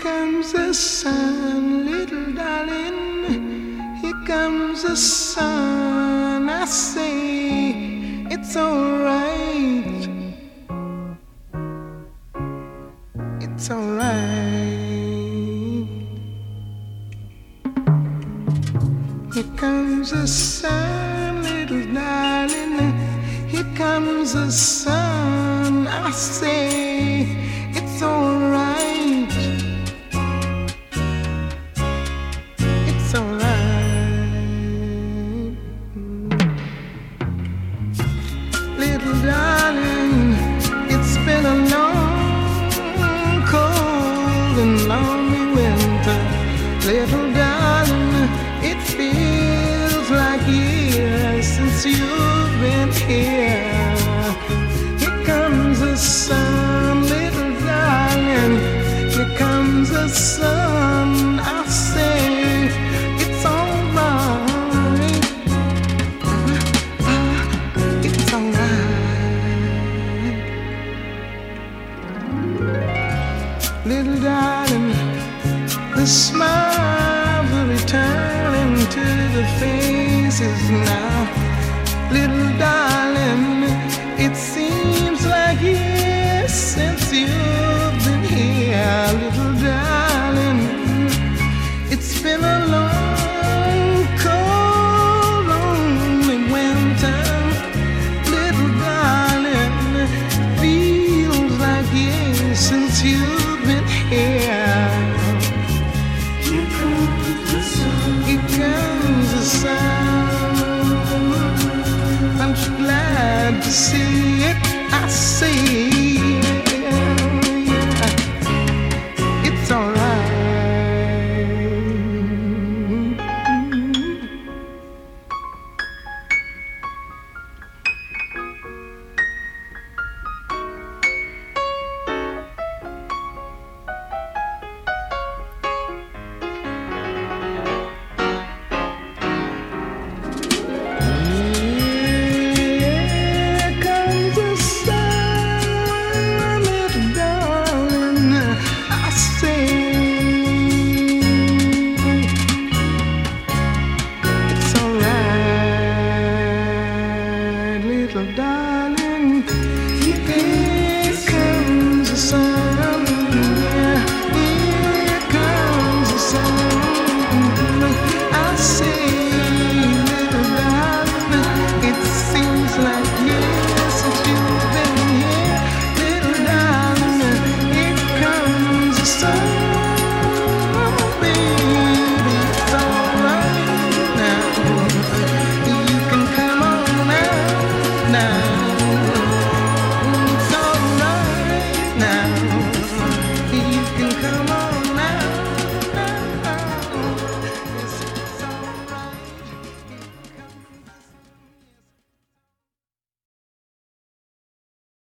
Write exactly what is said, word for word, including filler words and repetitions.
comes the sun, little darling. Here comes the sun. I say it's alright. It's alright. Here comes the sun, little darling. Here comes the sun. I say it's alright. It's alright. Little darling, it's been a long, cold and lonely winter. Little darling, it feels like years since you've been here. Here comes the sun, little darling. Here comes the sun. I say it's alright. It's alright. Little darling, the smiles are returning to the faces now. Little darling, it seems like years since you've been here. Little darling, it's been a long, cold, lonely winter. Little darling, feels like years since you've been here. Here comes the sun. Here comes the sun. I'm glad to see